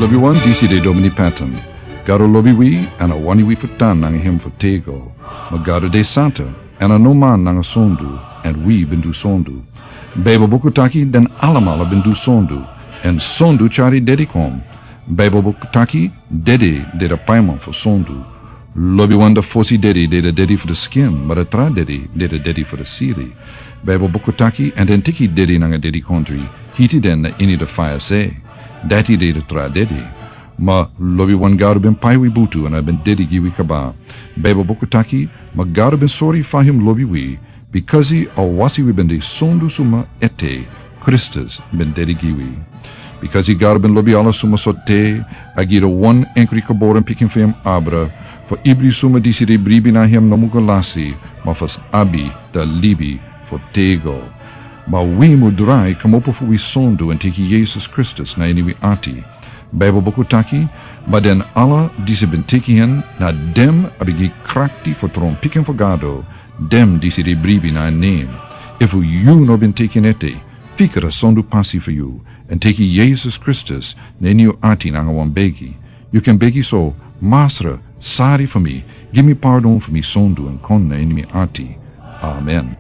Lobi wan disi de domini pattern. Garo lobi wi ana wani wi futan nanga him futego. Magaro de santa ana no man nanga sondu and we bindu sondu. Bebo bukutaki den alamala bindu sondu and sondu chari dedikom. Bebo bukutaki dedi de the paiman for sondu. Lobi wan the fosi dedi de the dedi for the skin, but a tra dedi de the dedi for the siri. Bebo bukutaki and then tiki dedi nanga dedi country. Hiti den ini the fire say. Dati de the tra dedi. Ma lobi wan garo ben pai wi butu and I ben dedi giwi kaba. Bebo bukutaki ma garo ben sorry for him lobi wi because he awasi wi ben de sondu suma ete Christus ben dedi giwi. Because he garo ben lobi ala suma sote agira one enkri kaboren picking for him abra for ibri suma disi de bribi na him namugalasi ma fas abi da libi for tego. Ma wi mudrai kamopo fu wi sondu and tiki Jesus Christus na ini wi ati. Bible bukutaki, maar den alle die ze ben teki hen, na dem abigi krakti for tron pikken for gado, dem die ze de bribi na name. If you no ben teki ete, fikere sondu passi for you, and teki Jesus Christus, na you ati na wan begi. You can begi so, Masra, sorry for me, give me pardon for me sondu and kon na ini mi ati. Amen.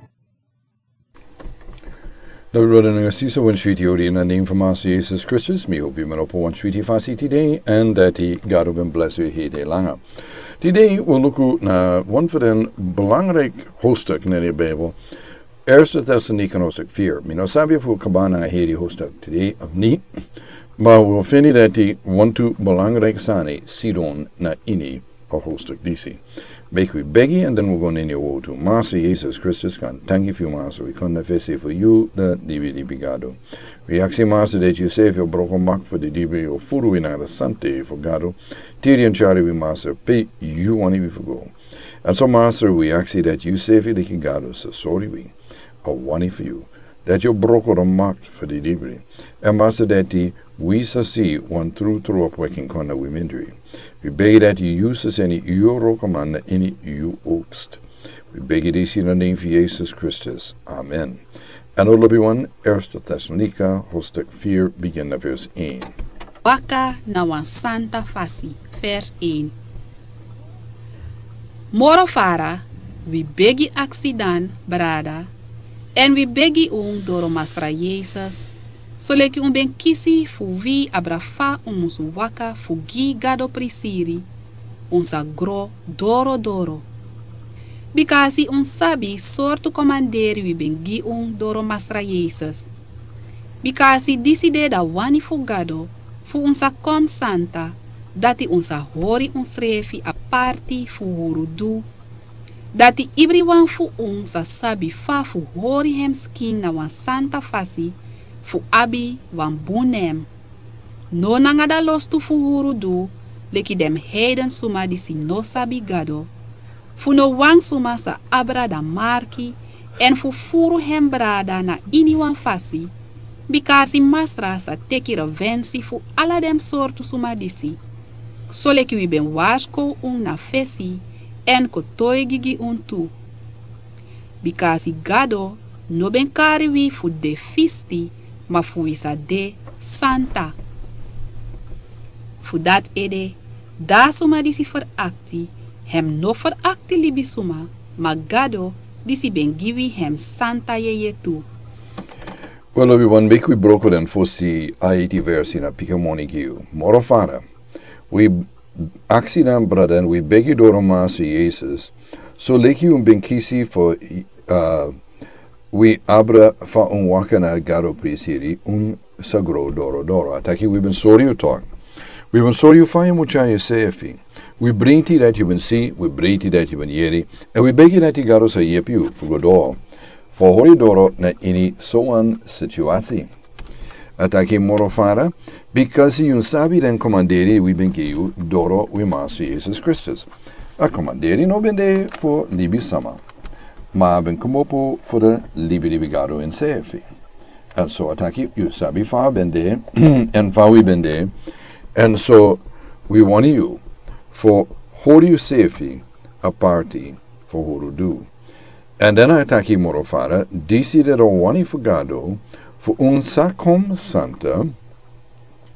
Nou, we willen nog steeds een sweetie in de naam van Master Jesus Christus. Me hoop je maar op een sweetie vast today en dat hij God op een bless u heel langer. Today we look naar een van de belangrijk hoofdstukken in de Bijbel. 1 Thessalonians hoofdstuk 4. Me nou sabi of we kabaan naar hierdie hoofdstuk today of niet. Maar we vinden dat die one two belangrijk zijn Sidon na ini of hoofdstuk DC. Make we beggy and then we're going in your woe to Master Jesus Christus God. Thank you for you, Master. We come to say for you the DVD Bigado. We ask you, Master, that you save your broken mark for the DVD or furu in the Sante for Gado. Tiri and Charlie, we Master, pay you want to for go. And so, Master, we ask you that you save it like Gado. So sorry we are one for you. That you broke or marked for the DVD. And Master, that we shall see one true up working corner women injury. We beg that you use us any your command any you oogst. We beg this in the name of Jesus Christus. Amen. En everyone, 1 Thessalonica, hoofdstuk 4, begin vers 1. Waka na wan santa fasi, vers 1. Moro fara, we begi accident, brada, en we begi door masra Jesus, so leki ben kisi fu vi abrafa musu waka fu gi gado prisiri, sa gro doro. Bikasi sabi sortu komanderi we ben gi doro masra Jesus. Bikasi diside da wani fu gado, fu sa kom santa, dati sa hori refi a parti fu wurudu, dati everyone fu sa sabi fa fu hori hem skin na wan santa fasi, fu abi wan bunem. No nangada los tu fu wurudu, leki dem heiden suma disi no sabi gado, fu no wang suma sa abra da marki, en fu furu hem brada na ini wan fasi, bikasi masra sa teki revensi fu ala dem sortu suma disi. So leki we ben washko na fesi, en ko toy gigi tu. Bikasi gado, no ben kari wi fu de fisti, ma fu wisa de santa. Fu dat ede, da suma disi verakti, hem no verakti libi suma, ma gado disi ben givi hem santa yeye tu. Well, everyone, make we broke and fosi IT verse in a Picamoni giu. Morofana, we accident brother and we beg you door Master Jesus, so leki ben kisi for we abra fa wakana garo prisiri sagro doro. Ataki we've been sorry you talk. We've been sorry you find mucha sefi. We bring ti that you been see, we bring ti that you been yeri, and we beg you that you garo sa yep you for godor. For hori doro na ini soan situasi. Ataki morofara, because you sabi den commanderi we ben you doro we Master Jesus Christus. A commanderi no bende for libi sama. Ma ben komopo for the libi gado in sefi. And so ataki you sabi fa bende and fa we bende. And so we want you for hori sefi a party for horo do. And then ataki morofara, disi de wani fugado, for unsa com santa,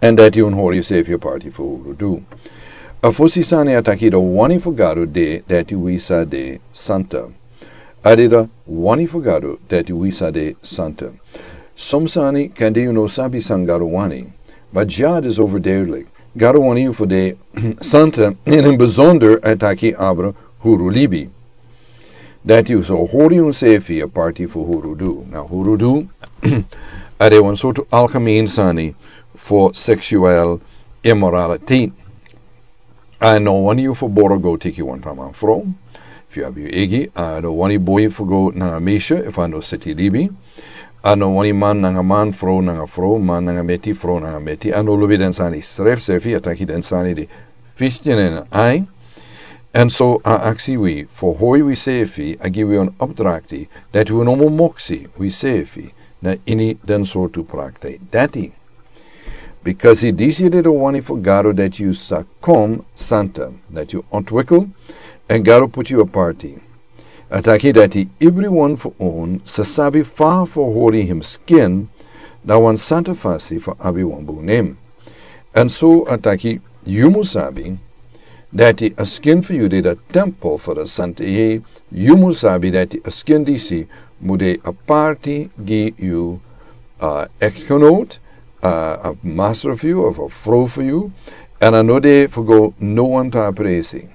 and that you hori save your party for Urudu. A fosisani ataki the wani fogaro de that you wisa de Santa. Adida wani fogaro that you wisa de Santa. Somsani kande you no sabi sangaro wani, but jad is over derelijk. Garo wani for de Santa in een bijzonder ataki abra hurulibi. That you so hori un sefi a party for Hurudu. Now Hurudu are one sort of algemeen sani for sexual immorality. I know one you for boro go take you one time on fro. If you have your egi, I know one boy for go na mesha if I know city libi. I know one man nanga man fro nanga fro, man nanga meti fro nanga meti. I know lubi den sani sref sefi ataki den sani de fistien en ai. And so actually we for hoi we sefi I give you an opdrachti that we no moxie we sefi na ini den so to prakte dati. Because he decided one for Garo that you sakom Santa, that you ontwikkel, and Garo put you a party. Ataki that he everyone for own, sasabi far for holding him skin, that one Santa fasi for everyone bu name. And so ataki you musabi, that he a skin for you did a temple for the Santa ye, you musabi that he a skin disi, mude a party give you exconote, a master for you, of a fro for you, and I know they forgo no one to appreci.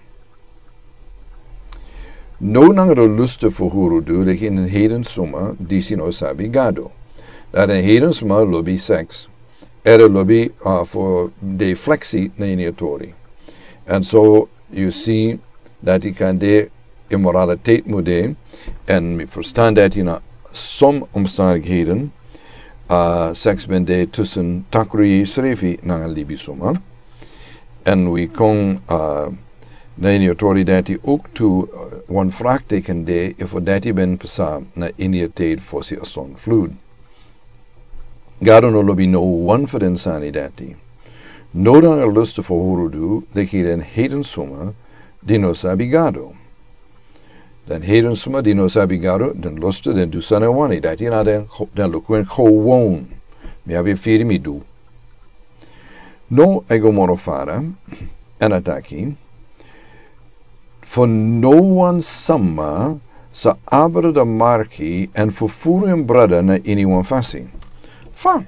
No longer luster for Hurudu, like in heden summa, disi no sabi gado. That in heden summa lobby sex, era lobby for de flexi neniatori. And so you see that he can de immoraliteit mude, and me verstand that in some omstandigheden, sex ben de tussen takri srefi nanga libi summa. En we kon na in authority dat hij ook toe one vraagteken de voor dat hij ben pesa na in die tijd voor si ason vloed. Gado no lobi no one for den sani dati. No dan lust voor Hurudu de hij den heden summa dino sabi gado. Den heden summa dino sabi gado den luste den du sana wani dat hij na den lukwen gewoon. Me have firi mi du. No ego morofara en ataki. For no one samma sa abra de marki en vervoer een brother na anyone fasting. Fine.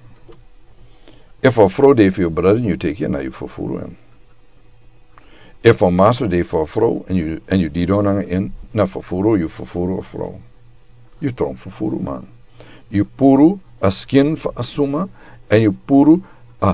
If a vrouw deed for your brother and you take it, now you vervoer hem. If a master deed for a vrouw and you did on in, na vervoer you vervoer a vrouw. You trom vervoer man. You puru a skin for a summa and you puru a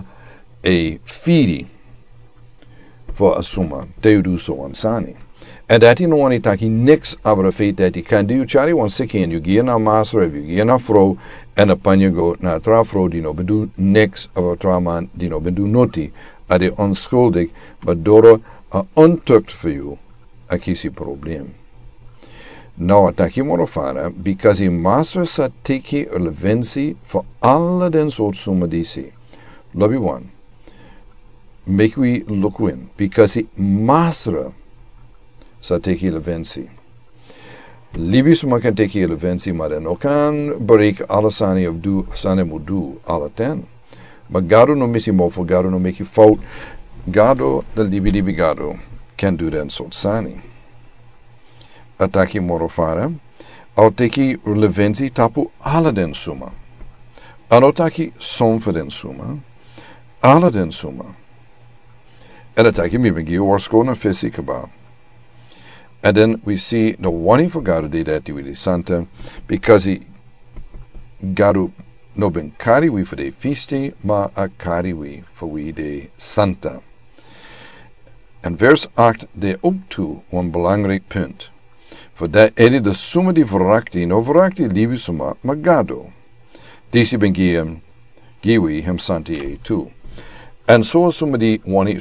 firi for a summa. They do so on sani. En dat hij nog niet taki niks over het feit dat hij kan doen. Charlie want zeker en je gaat naar master of je gaat naar vrouw en dan pan je go naar tra vrouw die nog bedoelt niks over tra man die nog bedoelt noti. Dat hij onschuldig, maar door ontukt voor jou, een kies probleem. Nou, dat je moet ervaren, because hij master zat teki relevantie voor alle den soort summa die ze. Lobby one. Make we look in, because hij master sa teki relevantie. Libi suma kan teki relevantie, maar dan ook kan bereiken alle sani of do sani moet doen alle ten. Maar gado no missie mofo, gado no make you fout. Gado de libi gado can do that soort sani. Ataki morofara, au teki relevantie tapu alle den suma. Anotaki som for den suma, alle den suma. En ataki mi bengi orsko na fesi kebab. And then we see the one for God did that with the Santa, because he Garu no ben kari we for the feasting, ma a kari we for we the Santa. And verse 8 de ook toe een belangrijk punt. Voor dat er de summa die verrakti, no verrakti lieve summa, ma gado. Deze ben giwi hem Santi e toe. En zo summa die one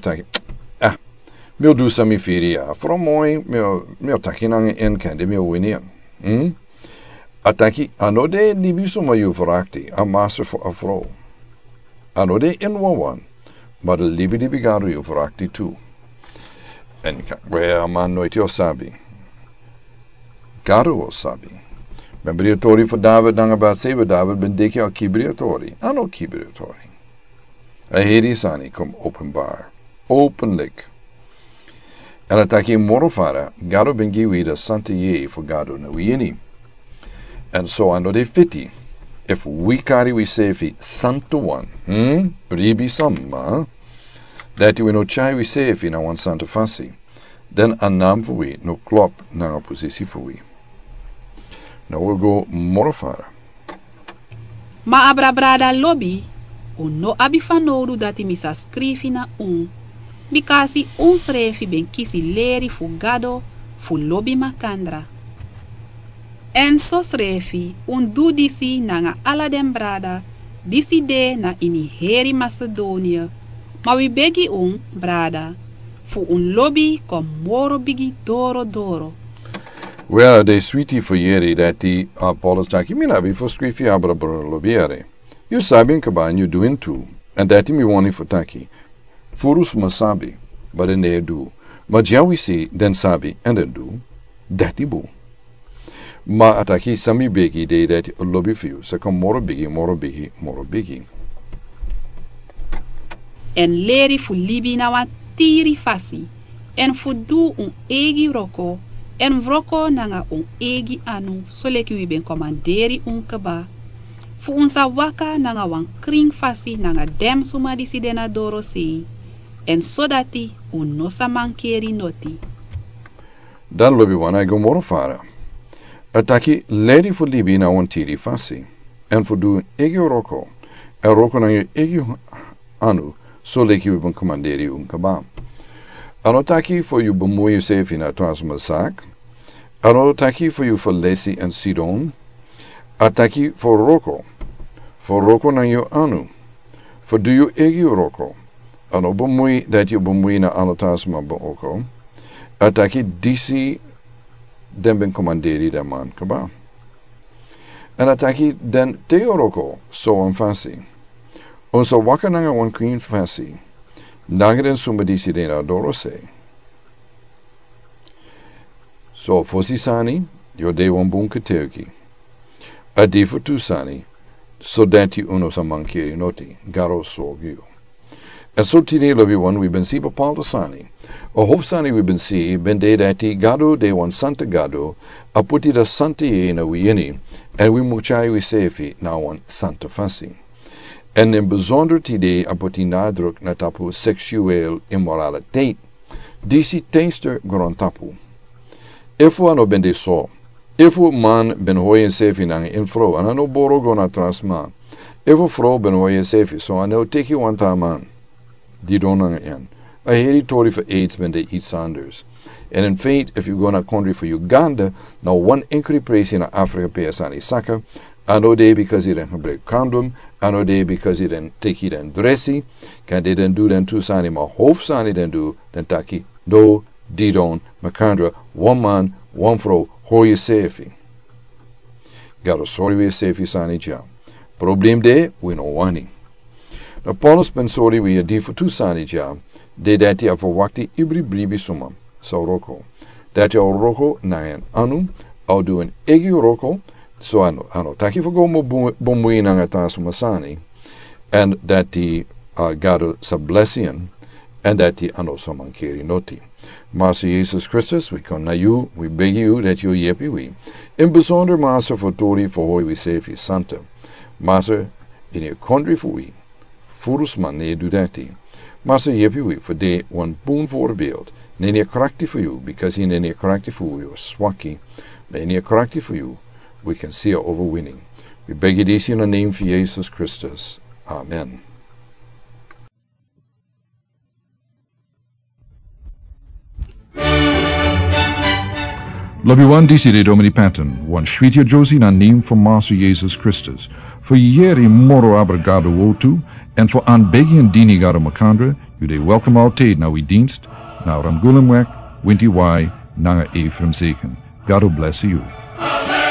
Mil do sami feria, from moi, mil takinang en kende mil winian. Ataki, anode libisuma you verakti, a master for a vrouw. Anode in one, maar de libi bigaro you verakti too. En where man nooit yo sabi. Garo sabi. Ben briatori for David, nang about save David, ben dikja kibriatori. Ano kibriatori. A heri sani kom openbaar. Openlijk. En ataki morofara, gado bengiwi da sante ye for gado na wieni. And so ando de fiti. If we carry we sefi santo one, ribi samma, that we no chai we sefi na one santa fasi, then a naam for we no klop na a positie for we. Now we'll go morofara. Ma abra brada lobby, no abi fanodu dati misa scrivi na Bikasi srefi ben kisi leri fu gado fu lobby makandra. En so srefi du disi nanga ala den brada disi de na ini heri Macedonia. Ma we begi brada fu lobby kom moro bigi doro. Well, de sweetie for yeri that the Paulus taki minabi for scrifi abra lobiere. You sabin kaban you doing too, and that mi wani for taki. Furus masabi, but then they do. But ja we see, then sabi, and then do. That bu. Ma ataki sami begi de that lobby for you, so come moro bigi. En leri fu libi na wan tiri fasi, en fu du egi roko, en vroko nanga egi anu, so leki we ben komanderi kaba. Fu sa waka nanga wan kring fasi nanga dem suma disi dena doro si. En so dati no sa mankeri noti. Dan lobi wana go morofara. Ataki leri fu libi na wan tiri fasi. En fu du egi roko. En roko nanga egi anu, so leki we ben komanderi kaba. Anotaki for you bemoeien sefi na transma sak. Anotaki for you for lesi en sidon. Ataki for roko. For roko na you anu. For do you egi roko. Ano bemoei dat you bemoei na anotasma oko. Ataki disi den ben commanderi da man kaba. En ataki den teoroko so an fasi. Onso waka nanga wan queen fasi. Nagden sumba disi den adoro se. So fosi sani, yo de wan bunke teuki. Adi for tu sani, so dati uno sa mankeri noti, garo so gyu. And so today, lovey one, we've been see Paul sani. O hof sani we've been see, ben de dati gado de wan santa gado, aputi da santa ye na wieni, and we muchai we sefi na wan santa fasi. En in bijzonder today aputi nadruk na tapu seksueel immoraliteit. Disi teenster grontapu. Ifu ano ben de so. Ifu man ben hoyen sefi nang infro, and ano boro go na transma. Ifu fro ben hoyen sefi, so ano teki wan ta man. Die donang en. A heri tori for AIDS ben de eat Sanders. And in fact, if you go na country for Uganda, now one increase praise in Africa pay asani saka, ano day because he didn't break condom, ano day because he didn't take it and dressy, can they then do then two sani ma hof sani then do, then taki, do, didon, makandra, one man, one fro, hoye sefi. Garo sorry we sefi sani jam. Problem de, we no wani. Na Paulus ben sorry we di for two sani jam, de dati a verwakti ibri bribi sumam, so roko. Dati au roko na en anu, au do en egi roko, so ano taki for go mo bomui na ngata sumasani, and dati gado sa blessian, and dati ano sa mankeri noti. Master Jesus Christus, we come na you, we beg you that you yepi we. In bijzonder Master for tori for hoi we sefi santa. Master, in your country for we. Furus man ne do dati. Master yepi we for de one boon voorbeeld. Nene karakti for you, because in nene karakti for you are swaki. Nene karakti for you, we can see our overwinning. We beg you this in the name of Jesus Christus. Amen. Labiwan disi de Domini Patton, one Schwitja Josie na name for Master Jesus Christus. For yeri moro abrigado wotu, and for aanbegi en dini gado makandra, you de welcome our taid na we dienst, na ramgulemwek, winti wai, nanga Ephraim Zeken. God bless you. Amen.